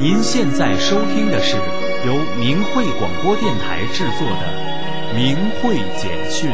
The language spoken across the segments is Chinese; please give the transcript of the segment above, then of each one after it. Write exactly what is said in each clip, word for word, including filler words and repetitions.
您现在收听的是由明慧广播电台制作的明慧简讯。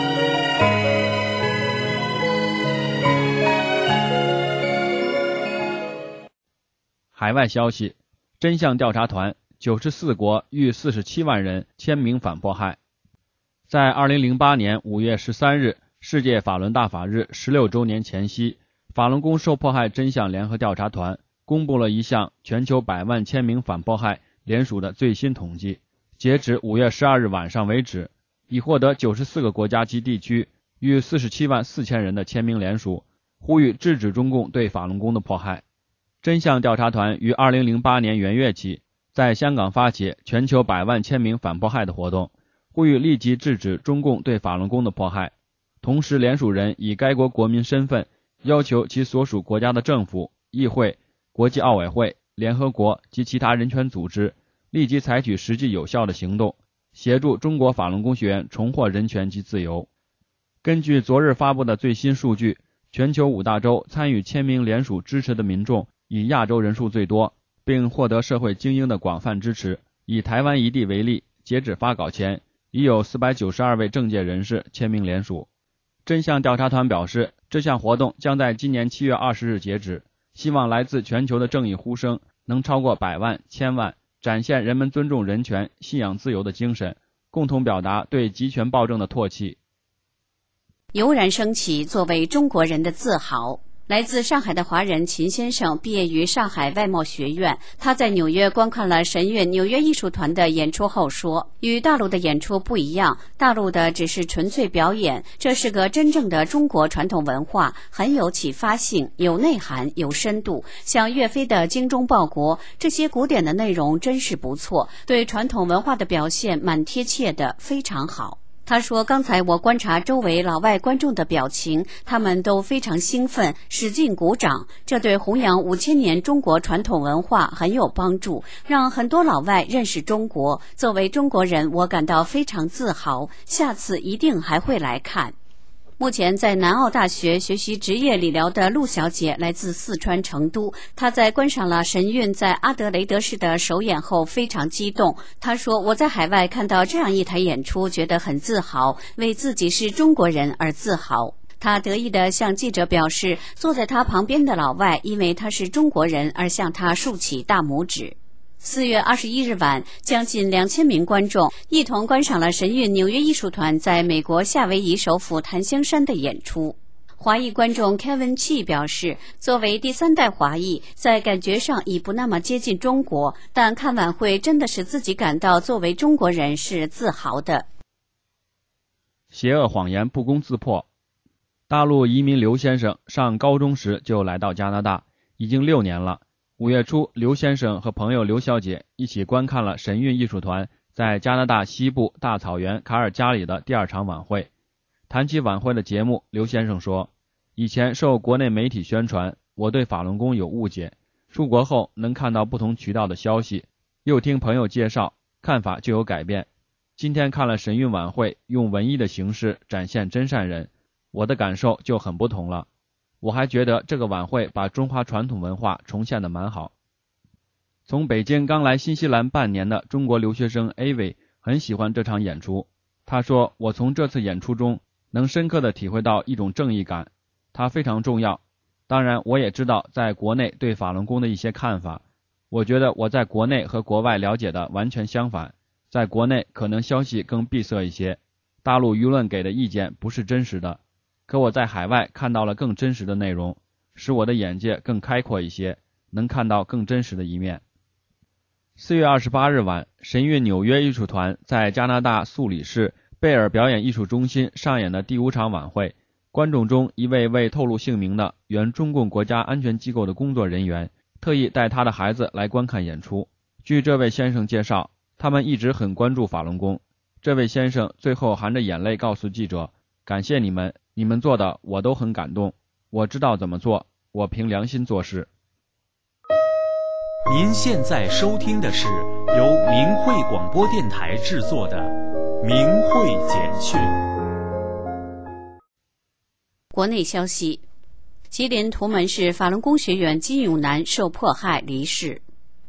海外消息，真相调查团九十四国逾四十七万人签名反迫害。在二零零八年五月十三日世界法轮大法日十六周年前夕，法轮功受迫害真相联合调查团公布了一项全球百万签名反迫害联署的最新统计，截止五月十二日晚上为止，已获得九十四个国家及地区逾四十七万四千人的签名联署，呼吁制止中共对法轮功的迫害。真相调查团于二零零八年元月起在香港发起全球百万签名反迫害的活动，呼吁立即制止中共对法轮功的迫害。同时，联署人以该国国民身份要求其所属国家的政府、议会、国际奥委会、联合国及其他人权组织立即采取实际有效的行动，协助中国法轮功学员重获人权及自由。根据昨日发布的最新数据，全球五大洲参与签名联署支持的民众以亚洲人数最多，并获得社会精英的广泛支持。以台湾一地为例，截止发稿前，已有四百九十二位政界人士签名联署。真相调查团表示，这项活动将在今年七月二十日截止，希望来自全球的正义呼声能超过百万、千万，展现人们尊重人权、信仰自由的精神，共同表达对集权暴政的唾弃。 油然升起作为中国人的自豪。来自上海的华人秦先生毕业于上海外贸学院，他在纽约观看了神韵纽约艺术团的演出后说，与大陆的演出不一样，大陆的只是纯粹表演，这是个真正的中国传统文化，很有启发性，有内涵，有深度，像岳飞的精忠报国，这些古典的内容真是不错，对传统文化的表现蛮贴切的，非常好。他说，刚才我观察周围老外观众的表情，他们都非常兴奋，使劲鼓掌，这对弘扬五千年中国传统文化很有帮助，让很多老外认识中国。作为中国人，我感到非常自豪，下次一定还会来看。目前在南澳大学学习职业理疗的陆小姐来自四川成都，她在观赏了神韵在阿德雷德市的首演后非常激动。她说，我在海外看到这样一台演出，觉得很自豪，为自己是中国人而自豪。他得意地向记者表示，坐在他旁边的老外因为他是中国人而向他竖起大拇指。四月二十一日晚，将近两千名观众一同观赏了神韵纽约艺术团在美国夏威夷首府檀香山的演出。华裔观众 Kevin Chi 表示，作为第三代华裔，在感觉上已不那么接近中国，但看晚会真的使自己感到作为中国人是自豪的。 邪恶谎言不攻自破。大陆移民刘先生上高中时就来到加拿大，已经六年了。五月初，刘先生和朋友刘小姐一起观看了神韵艺术团在加拿大西部大草原卡尔加里的第二场晚会。谈起晚会的节目，刘先生说，以前受国内媒体宣传，我对法轮功有误解，出国后能看到不同渠道的消息，又听朋友介绍，看法就有改变。今天看了神韵晚会，用文艺的形式展现真善人，我的感受就很不同了。我还觉得这个晚会把中华传统文化重现得蛮好。从北京刚来新西兰半年的中国留学生 A V 很喜欢这场演出。他说，我从这次演出中能深刻地体会到一种正义感，它非常重要。当然我也知道在国内对法轮功的一些看法，我觉得我在国内和国外了解的完全相反，在国内可能消息更闭塞一些，大陆舆论给的意见不是真实的，可我在海外看到了更真实的内容，使我的眼界更开阔一些，能看到更真实的一面。四月二十八日晚，神韵纽约艺术团在加拿大素里市贝尔表演艺术中心上演的第五场晚会，观众中一位未透露姓名的原中共国家安全机构的工作人员特意带他的孩子来观看演出。据这位先生介绍，他们一直很关注法轮功。这位先生最后含着眼泪告诉记者，感谢你们，你们做的我都很感动，我知道怎么做，我凭良心做事。 您现在收听的是由明慧广播电台制作的明慧简讯。 国内消息，吉林图门市法轮功学员金永南受迫害离世。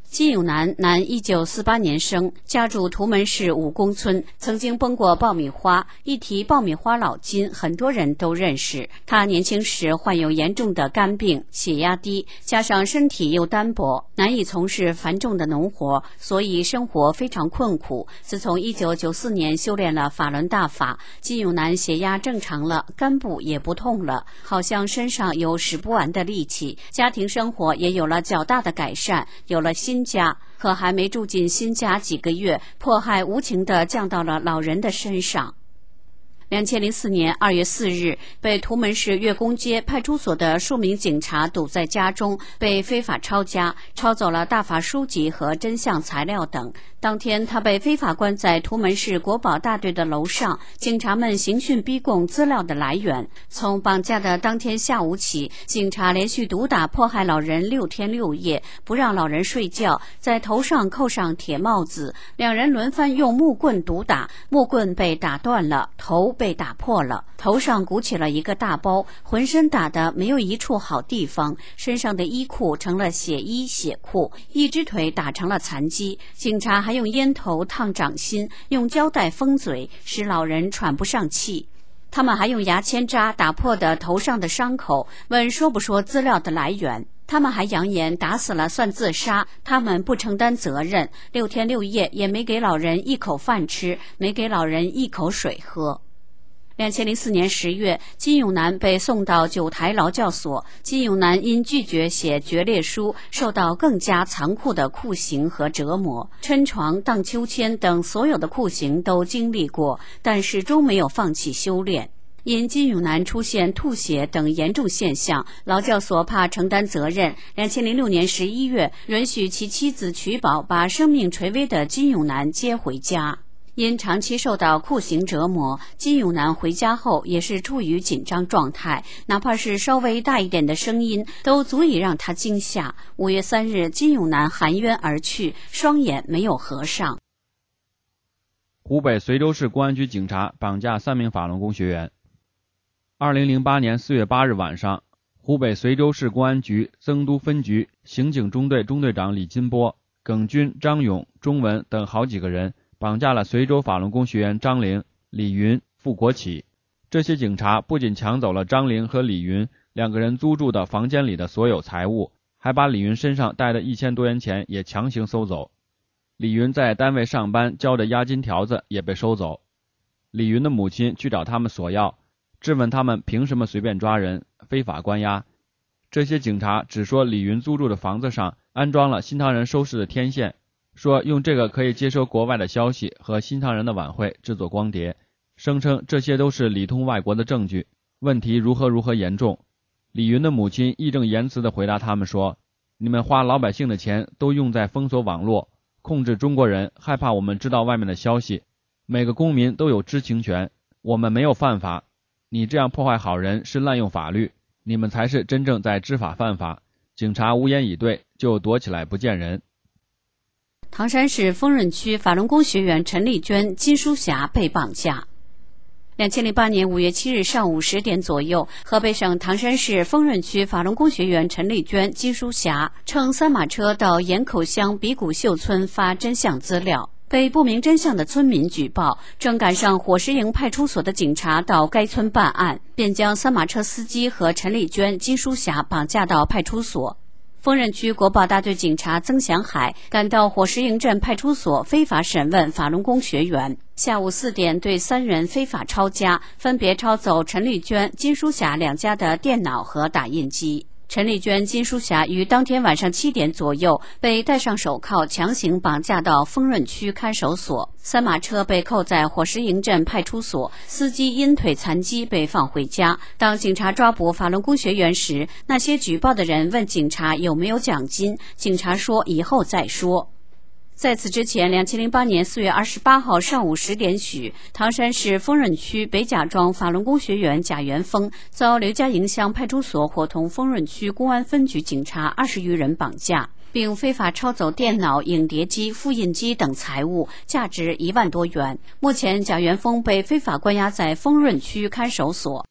金永南，男，一九四八年生，家住图门市武公村，曾经崩过爆米花。一提爆米花老金，很多人都认识。他年轻时患有严重的肝病，血压低，加上身体又单薄，难以从事繁重的农活，所以生活非常困苦。自从一九九四年修炼了法轮大法，金永南血压正常了，肝部也不痛了，好像身上有使不完的力气，家庭生活也有了较大的改善，有了新家。可还没住进新家几个月，迫害无情地降到了老人的身上。两千零四年二月四日，被图门市月宫街派出所的数名警察堵在家中，被非法抄家，抄走了大法书籍和真相材料等。当天，他被非法关在图门市国保大队的楼上，警察们刑讯逼供资料的来源。从绑架的当天下午起，警察连续毒打迫害老人六天六夜，不让老人睡觉，在头上扣上铁帽子，两人轮番用木棍毒打，木棍被打断了，头被打破了，头上鼓起了一个大包，浑身打得没有一处好地方，身上的衣裤成了血衣血裤，一只腿打成了残疾。警察还用烟头烫掌心，用胶带封嘴，使老人喘不上气。他们还用牙签扎打破的头上的伤口，问说不说资料的来源。他们还扬言打死了算自杀，他们不承担责任，六天六夜也没给老人一口饭吃，没给老人一口水喝。两千零四年十月，金永南被送到九台劳教所。金永南因拒绝写决裂书，受到更加残酷的酷刑和折磨，抻床、荡秋千等所有的酷刑都经历过，但始终没有放弃修炼。因金永南出现吐血等严重现象，劳教所怕承担责任，两千零六年十一月允许其妻子取保把生命垂危的金永南接回家。因长期受到酷刑折磨，金永南回家后也是处于紧张状态，哪怕是稍微大一点的声音都足以让他惊吓。五月三日，金永南含冤而去，双眼没有合上。 湖北随州市公安局警察绑架三名法轮功学员。二零零八年四月八日晚上，湖北随州市公安局增都分局刑警中队中队长李金波、耿军、张勇、钟文等好几个人绑架了随州法轮功学员张玲、李云、付国启。这些警察不仅抢走了张玲和李云两个人租住的房间里的所有财物，还把李云身上带的一千多元钱也强行搜走。李云在单位上班交的押金条子也被收走。李云的母亲去找他们索要，质问他们凭什么随便抓人，非法关押。这些警察只说李云租住的房子上安装了新唐人收视的天线，说用这个可以接收国外的消息和新唐人的晚会制作光碟，声称这些都是里通外国的证据，问题如何如何严重。李云的母亲义正言辞地回答他们说，你们花老百姓的钱都用在封锁网络，控制中国人，害怕我们知道外面的消息，每个公民都有知情权，我们没有犯法，你这样破坏好人是滥用法律，你们才是真正在知法犯法。警察无言以对，就躲起来不见人。 唐山市丰润区法轮功学员陈丽娟、金淑霞被绑架。两千零八年五月七日上午十点左右，河北省唐山市丰润区法轮功学员陈丽娟、金淑霞乘三马车到盐口乡比谷秀村发真相资料，被不明真相的村民举报，正赶上火石营派出所的警察到该村办案，便将三马车司机和陈丽娟、金淑霞绑架到派出所。丰润区国保大队警察曾祥海赶到火石营镇派出所，非法审问法轮功学员。下午四点，对三人非法抄家，分别抄走陈丽娟、金淑霞两家的电脑和打印机。陈丽娟、金淑霞于当天晚上七点左右被戴上手铐，强行绑架到丰润区看守所。三马车被扣在火石营镇派出所，司机因腿残疾被放回家。当警察抓捕法轮功学员时，那些举报的人问警察有没有奖金，警察说以后再说。在此之前，两千零八年四月二十八号上午十点许，唐山市丰润区北贾庄法轮功学员贾元峰遭刘家营乡派出所伙同丰润区公安分局警察二十余人绑架，并非法抄走电脑、影碟机、复印机等财物，价值一万多元。目前，贾元峰被非法关押在丰润区看守所。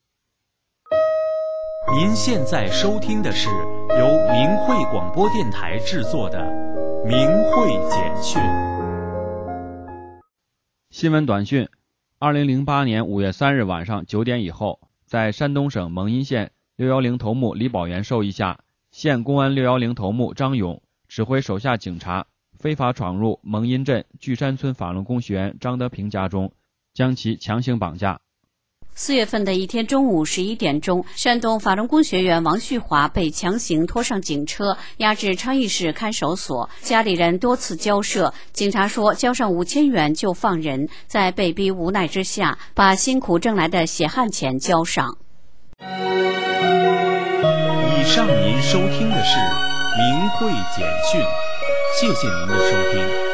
您现在收听的是由明慧广播电台制作的明慧简讯。 新闻短讯：二零零八年五月三日晚上九点以后，在山东省蒙阴县六一零头目李宝元授意下，县公安六一零头目张勇指挥手下警察非法闯入蒙阴镇巨山村法轮功学员张德平家中，将其强行绑架。 四月份的一天中午十一点钟，山东法轮功学员王旭华被强行拖上警车，押至昌邑市看守所。家里人多次交涉，警察说交上五千元就放人，在被逼无奈之下，把辛苦挣来的血汗钱交上。 以上您收听的是明慧简讯，谢谢您的收听。